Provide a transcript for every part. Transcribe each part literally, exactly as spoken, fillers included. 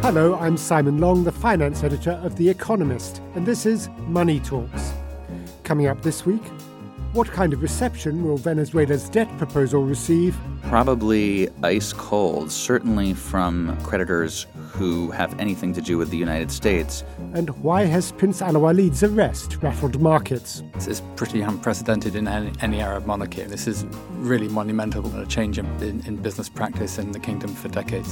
Hello, I'm Simon Long, the finance editor of The Economist, and this is Money Talks. Coming up this week, what kind of reception will Venezuela's debt proposal receive? Probably ice cold, certainly from creditors who have anything to do with the United States. And why has Prince Al-Walid's arrest rattled markets? This is pretty unprecedented in any, any Arab monarchy. This is really monumental, a change in, in, in business practice in the kingdom for decades.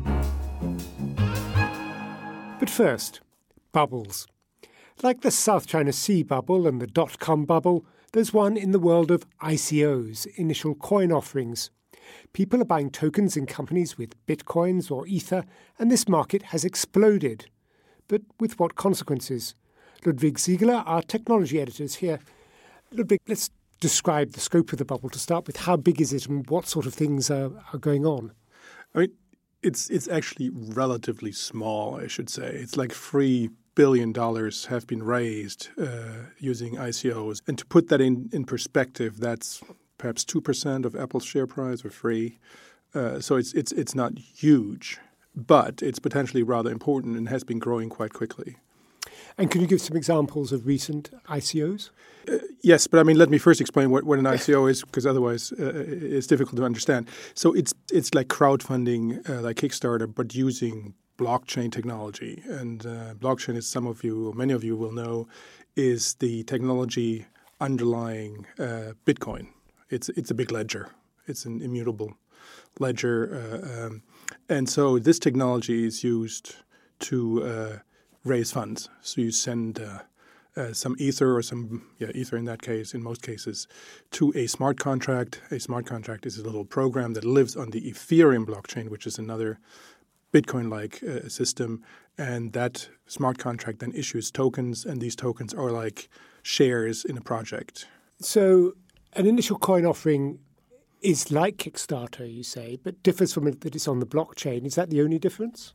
But first, bubbles. Like the South China Sea bubble and the dot-com bubble, there's one in the world of I C Os, initial coin offerings. People are buying tokens in companies with bitcoins or ether, and this market has exploded. But with what consequences? Ludwig Siegler, our technology editor, is here. Ludwig, let's describe the scope of the bubble to start with. How big is it and what sort of things are, are going on? I mean, it's it's actually relatively small, I should say. It's like three billion dollars have been raised uh, using I C Os. And to put that in, in perspective, that's perhaps two percent of Apple's share price or three. Uh, so it's it's it's not huge, but it's potentially rather important and has been growing quite quickly. And can you give some examples of recent I C Os? Uh, yes, but I mean, let me first explain what, what an I C O is, because otherwise uh, it's difficult to understand. So it's it's like crowdfunding, uh, like Kickstarter, but using blockchain technology. And uh, blockchain, as some of you, or many of you will know, is the technology underlying uh, Bitcoin. It's it's a big ledger. It's an immutable ledger. Uh, um, and so this technology is used to uh, raise funds. So you send uh, uh, some Ether or some, yeah, Ether in that case, in most cases, to a smart contract. A smart contract is a little program that lives on the Ethereum blockchain, which is another Bitcoin-like uh, system. And that smart contract then issues tokens, and these tokens are like shares in a project. So an initial coin offering is like Kickstarter, you say, but differs from it that it's on the blockchain. Is that the only difference?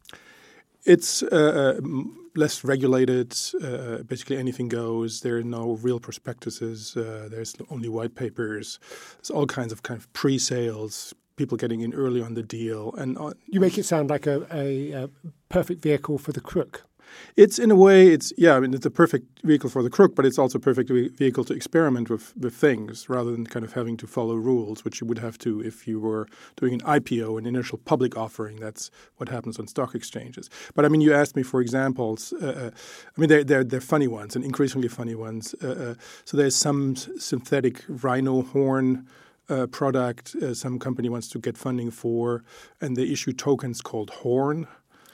It's uh, less regulated. Uh, basically, anything goes. There are no real prospectuses. Uh, there's only white papers. There's all kinds of kind of pre-sales, people getting in early on the deal. And uh, you make it sound like a, a, a perfect vehicle for the crook. It's in a way, it's yeah, I mean, it's a perfect vehicle for the crook, but it's also a perfect vehicle to experiment with, with things rather than kind of having to follow rules, which you would have to if you were doing an I P O, an initial public offering. That's what happens on stock exchanges. But I mean, you asked me for examples. Uh, I mean, they're, they're, they're funny ones and increasingly funny ones. Uh, uh, so there's some synthetic rhino horn uh, product uh, some company wants to get funding for, and they issue tokens called Horn.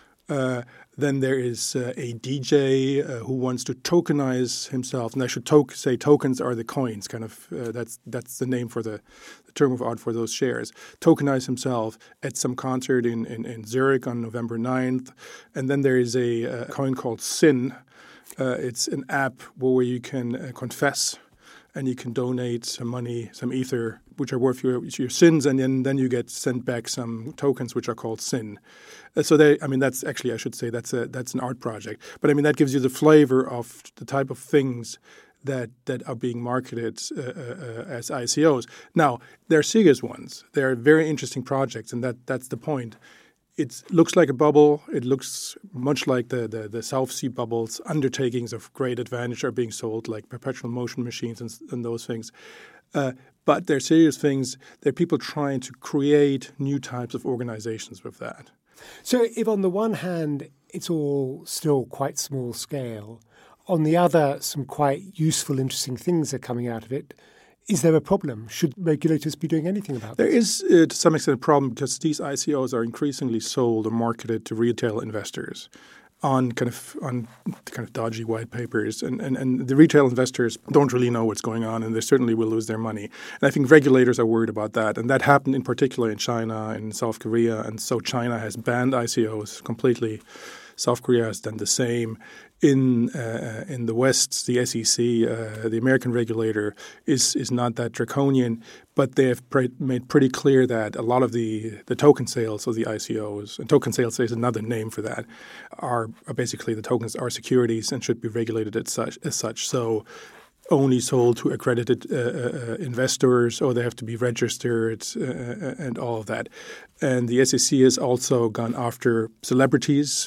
Uh, then there is uh, a D J uh, who wants to tokenize himself, and I should to- say tokens are the coins. Kind of uh, that's that's the name for the, the term of art for those shares. Tokenize himself at some concert in, in, in Zurich on November ninth, and then there is a, a coin called Sin. Uh, it's an app where you can uh, confess, and you can donate some money, some ether, which are worth your, your sins, and then, then you get sent back some tokens, which are called Sin. Uh, so they, I mean, that's actually, I should say, that's a that's an art project. But I mean, that gives you the flavor of the type of things that that are being marketed uh, uh, as I C Os. Now, they're serious ones. They're very interesting projects, and that that's the point. It looks like a bubble. It looks much like the, the, the South Sea bubbles. Undertakings of great advantage are being sold, like perpetual motion machines and, and those things. Uh, but they're serious things. They're people trying to create new types of organizations with that. So if on the one hand, it's all still quite small scale, on the other, some quite useful, interesting things are coming out of it, is there a problem? Should regulators be doing anything about There this? is, uh, to some extent, a problem because these I C Os are increasingly sold or marketed to retail investors on kind of on kind of dodgy white papers, and, and, and the retail investors don't really know what's going on, and they certainly will lose their money. And I think regulators are worried about that, and that happened in particular in China and South Korea, and so China has banned I C Os completely. South Korea has done the same. In uh, in the West, the S E C, uh, the American regulator, is is not that draconian, but they have pre- made pretty clear that a lot of the, the token sales of the I C Os, and token sales is another name for that, are, are basically the tokens are securities and should be regulated as such. As such. So only sold to accredited uh, uh, investors, or they have to be registered uh, and all of that. And the S E C has also gone after celebrities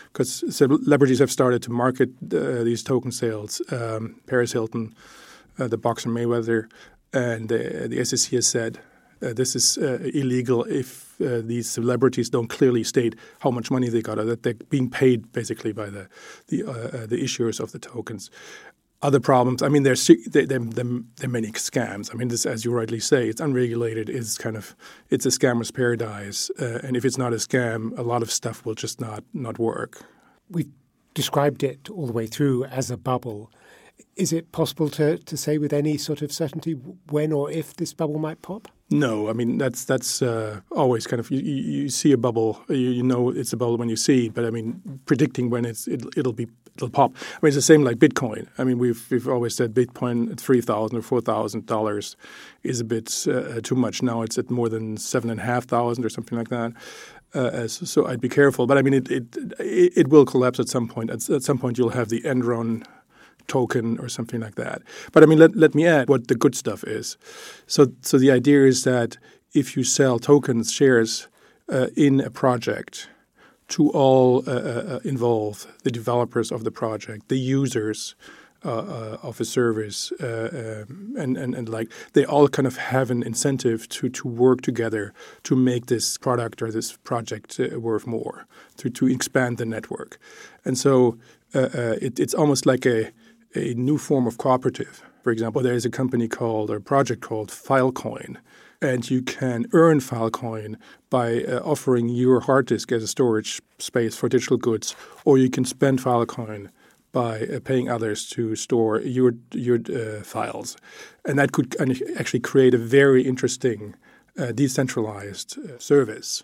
because celebrities have started to market uh, these token sales. Um, Paris Hilton, uh, the boxer Mayweather, and uh, the S E C has said uh, this is uh, illegal if uh, these celebrities don't clearly state how much money they got, or that they're being paid basically by the the, uh, uh, the issuers of the tokens. Other problems, I mean, there's there, there, there are many scams. I mean, this, as you rightly say, it's unregulated. It's kind of it's a scammer's paradise, uh, and if it's not a scam, a lot of stuff will just not not work. We've described it all the way through as a bubble. Is it possible to, to say with any sort of certainty when or if this bubble might pop? No, I mean that's that's uh, always kind of you, you, you see a bubble, you, you know it's a bubble when you see it, but I mean predicting when it's it, it'll be it'll pop. I mean it's the same like Bitcoin. I mean we've we've always said Bitcoin at three thousand or four thousand dollars is a bit uh, too much. Now it's at more than seven and a half thousand or something like that. Uh, so, so I'd be careful, but I mean it it it, it will collapse at some point. At, at some point you'll have the Enron token or something like that. But I mean, let, let me add what the good stuff is. So so the idea is that if you sell tokens, shares uh, in a project to all uh, uh, involved, the developers of the project, the users uh, uh, of a service, uh, um, and, and, and like they all kind of have an incentive to, to work together to make this product or this project uh, worth more, to, to expand the network. And so uh, uh, it, it's almost like a a new form of cooperative. For example, there is a company called, or a project called Filecoin, and you can earn Filecoin by uh, offering your hard disk as a storage space for digital goods, or you can spend Filecoin by uh, paying others to store your your uh, files. And that could actually create a very interesting uh, decentralized uh, service.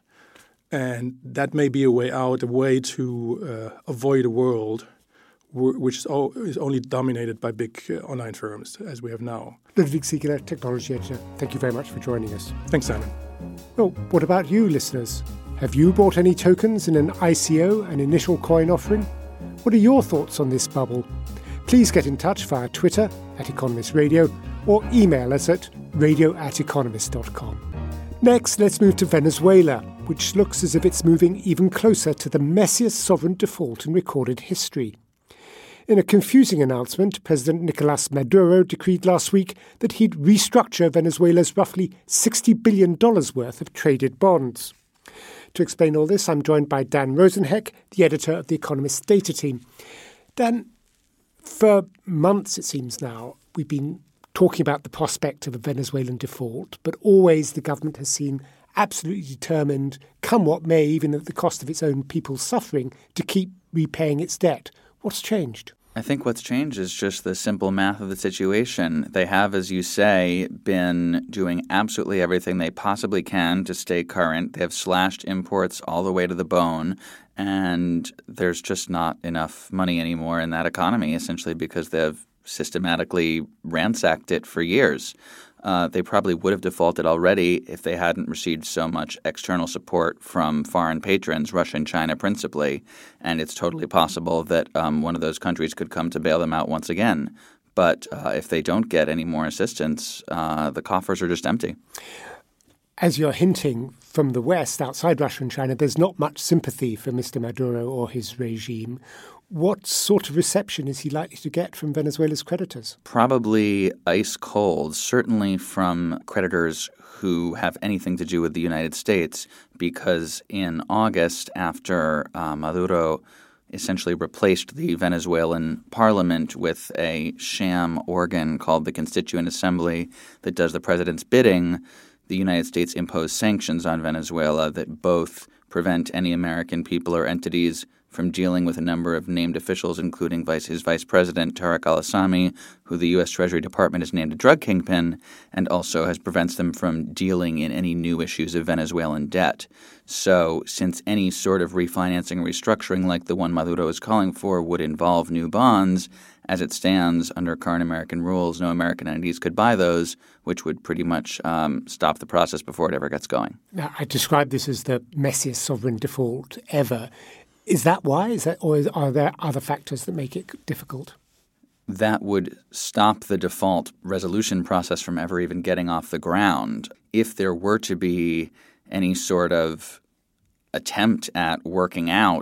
And that may be a way out, a way to uh, avoid a world which is only dominated by big uh, online firms, as we have now. Ludwig Siegele, technology editor, thank you very much for joining us. Thanks, Simon. Well, what about you, listeners? Have you bought any tokens in an I C O, an initial coin offering? What are your thoughts on this bubble? Please get in touch via Twitter at Economist Radio or email us at radio at economist dot com. Next, let's move to Venezuela, which looks as if it's moving even closer to the messiest sovereign default in recorded history. In a confusing announcement, President Nicolas Maduro decreed last week that he'd restructure Venezuela's roughly sixty billion dollars worth of traded bonds. To explain all this, I'm joined by Dan Rosenheck, the editor of The Economist's data team. Dan, for months, it seems now, we've been talking about the prospect of a Venezuelan default, but always the government has seemed absolutely determined, come what may, even at the cost of its own people's suffering, to keep repaying its debt. What's changed? I think what's changed is just the simple math of the situation. They have, as you say, been doing absolutely everything they possibly can to stay current. They have slashed imports all the way to the bone, and there's just not enough money anymore in that economy, essentially because they've systematically ransacked it for years. Uh, they probably would have defaulted already if they hadn't received so much external support from foreign patrons, Russia and China principally. And it's totally possible that um, one of those countries could come to bail them out once again. But uh, if they don't get any more assistance, uh, the coffers are just empty. As you're hinting, from the West, outside Russia and China, there's not much sympathy for Mister Maduro or his regime. What sort of reception is he likely to get from Venezuela's creditors? Probably ice cold, certainly from creditors who have anything to do with the United States, because in August, after uh, Maduro essentially replaced the Venezuelan parliament with a sham organ called the Constituent Assembly that does the president's bidding, the United States imposed sanctions on Venezuela that both prevent any American people or entities from dealing with a number of named officials, including vice, his vice president, Tariq al-Assami, who the U S Treasury Department has named a drug kingpin, and also has prevents them from dealing in any new issues of Venezuelan debt. So since any sort of refinancing or restructuring like the one Maduro is calling for would involve new bonds, as it stands under current American rules, no American entities could buy those, which would pretty much um, stop the process before it ever gets going. Now, I describe this as the messiest sovereign default ever. Is that why? Is that, or are there other factors that make it difficult? That would stop the default resolution process from ever even getting off the ground. If there were to be any sort of attempt at working out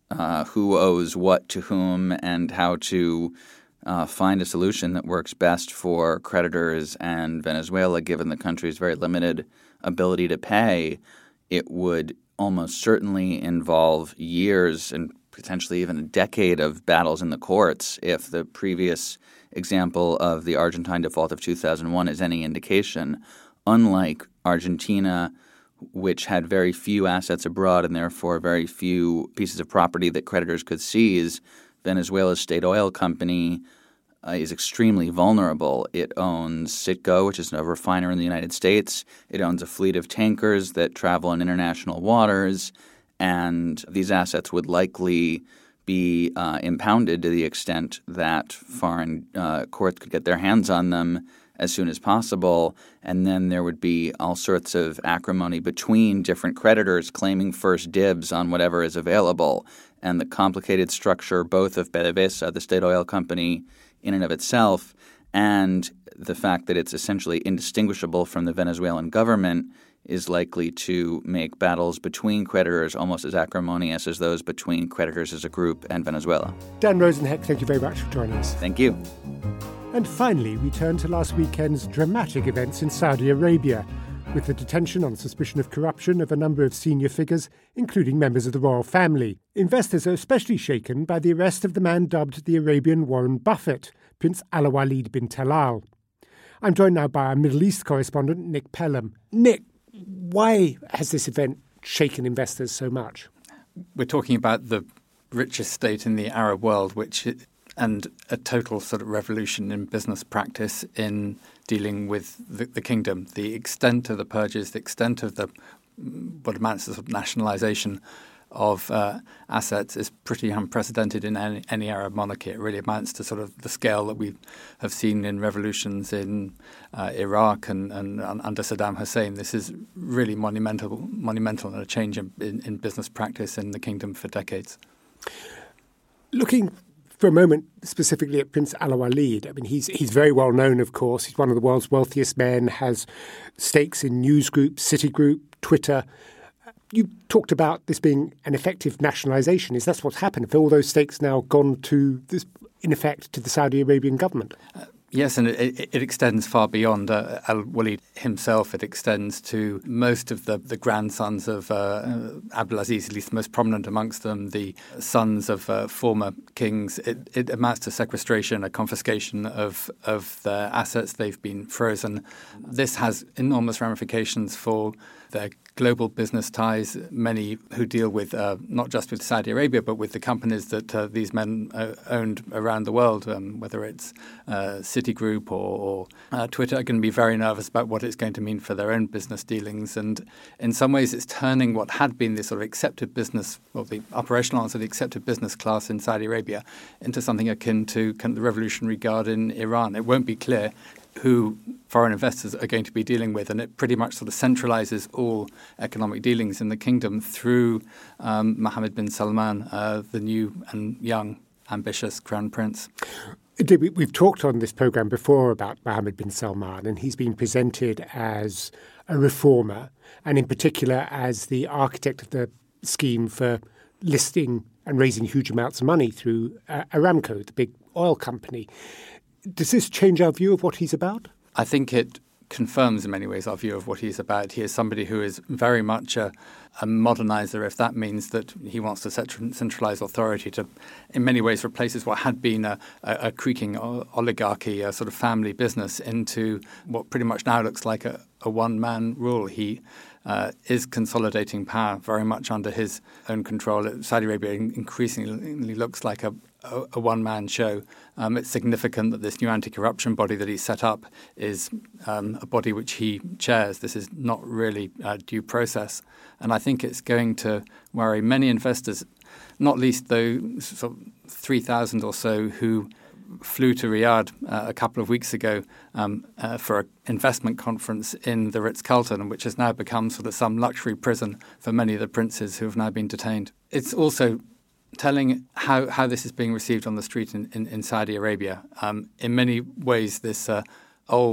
uh, who owes what to whom and how to uh, find a solution that works best for creditors and Venezuela, given the country's very limited ability to pay, it would almost certainly involve years and potentially even a decade of battles in the courts if the previous example of the Argentine default of two thousand one is any indication. Unlike Argentina, which had very few assets abroad and therefore very few pieces of property that creditors could seize, Venezuela's state oil company uh, is extremely vulnerable. It owns Citgo, which is a refiner in the United States. It owns a fleet of tankers that travel in international waters, and these assets would likely be uh, impounded to the extent that foreign uh, courts could get their hands on them as soon as possible, and then there would be all sorts of acrimony between different creditors claiming first dibs on whatever is available. And the complicated structure both of PDVSA, the state oil company in and of itself, and the fact that it's essentially indistinguishable from the Venezuelan government is likely to make battles between creditors almost as acrimonious as those between creditors as a group and Venezuela. Dan Rosenheck, thank you very much for joining us. Thank you. And finally, we turn to last weekend's dramatic events in Saudi Arabia, with the detention on suspicion of corruption of a number of senior figures, including members of the royal family. Investors are especially shaken by the arrest of the man dubbed the Arabian Warren Buffett, Prince Al-Walid bin Talal. I'm joined now by our Middle East correspondent, Nick Pelham. Nick, why has this event shaken investors so much? We're talking about the richest state in the Arab world, which and a total sort of revolution in business practice in dealing with the, the kingdom. The extent of the purges, the extent of the what amounts to sort of nationalisation of uh, assets is pretty unprecedented in any, any Arab monarchy. It really amounts to sort of the scale that we have seen in revolutions in uh, Iraq and, and, and under Saddam Hussein. This is really monumental, monumental and a change in, in, in business practice in the kingdom for decades. Looking for a moment specifically at Prince Al-Walid, I mean, he's he's very well known, of course. He's one of the world's wealthiest men, has stakes in news groups, Citigroup, Twitter. You talked about this being an effective nationalisation. Is that what's happened? Have all those stakes now gone to, this, in effect, to the Saudi Arabian government? Uh, yes, and it, it extends far beyond uh, Al-Walid himself. It extends to most of the, the grandsons of uh, Abdulaziz, at least the most prominent amongst them, the sons of uh, former kings. It, it amounts to sequestration, a confiscation of, of their assets. They've been frozen. This has enormous ramifications for their global business ties, many who deal with uh, not just with Saudi Arabia, but with the companies that uh, these men uh, owned around the world, um, whether it's uh, Citigroup or, or uh, Twitter, are going to be very nervous about what it's going to mean for their own business dealings. And in some ways, it's turning what had been this sort of accepted business, or the operational arms of the accepted business class in Saudi Arabia, into something akin to kind of the Revolutionary Guard in Iran. It won't be clear who foreign investors are going to be dealing with, and it pretty much sort of centralizes all economic dealings in the kingdom through um, Mohammed bin Salman, uh, the new and young, ambitious crown prince. We've talked on this programme before about Mohammed bin Salman, and he's been presented as a reformer, and in particular as the architect of the scheme for listing and raising huge amounts of money through uh, Aramco, the big oil company. Does this change our view of what he's about? I think it confirms in many ways our view of what he's about. He is somebody who is very much a, a modernizer, if that means that he wants to centralize authority to, in many ways, replaces what had been a, a, a creaking oligarchy, a sort of family business, into what pretty much now looks like a, a one-man rule. He uh, is consolidating power very much under his own control. Saudi Arabia increasingly looks like a a, a one-man show. Um, it's significant that this new anti-corruption body that he's set up is um, a body which he chairs. This is not really uh, due process. And I think it's going to worry many investors, not least those sort of three thousand or so who flew to Riyadh uh, a couple of weeks ago um, uh, for an investment conference in the Ritz-Carlton, which has now become sort of some luxury prison for many of the princes who have now been detained. It's also telling how, how this is being received on the street in, in, in Saudi Arabia. Um, in many ways, this uh, old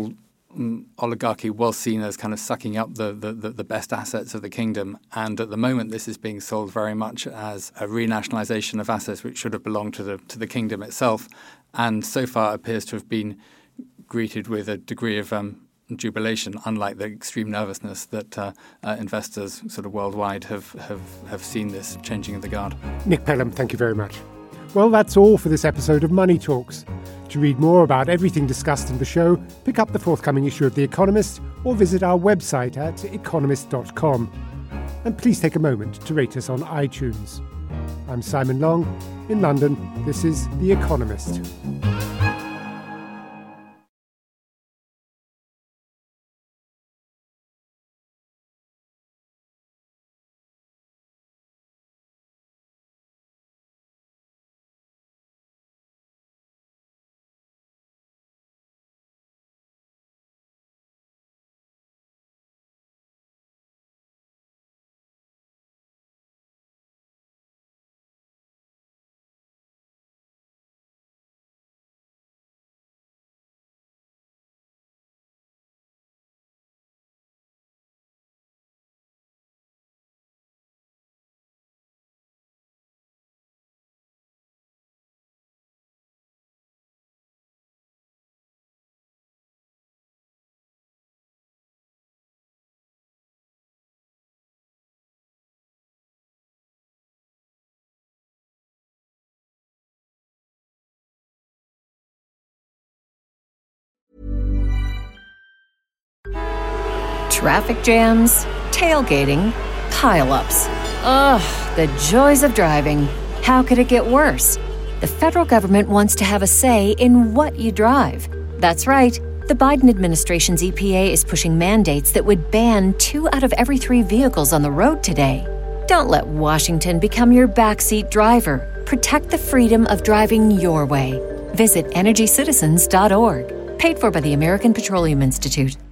um, oligarchy was seen as kind of sucking up the, the, the best assets of the kingdom. And at the moment, this is being sold very much as a renationalisation of assets which should have belonged to the to the kingdom itself. And so far appears to have been greeted with a degree of um, jubilation, unlike the extreme nervousness that uh, uh, investors sort of worldwide have, have, have seen this changing of the guard. Nick Pelham, thank you very much. Well, that's all for this episode of Money Talks. To read more about everything discussed in the show, pick up the forthcoming issue of The Economist or visit our website at economist dot com. And please take a moment to rate us on iTunes. I'm Simon Long. In London, this is The Economist. Traffic jams, tailgating, pile-ups. Ugh, the joys of driving. How could it get worse? The federal government wants to have a say in what you drive. That's right. The Biden administration's E P A is pushing mandates that would ban two out of every three vehicles on the road today. Don't let Washington become your backseat driver. Protect the freedom of driving your way. Visit energy citizens dot org. Paid for by the American Petroleum Institute.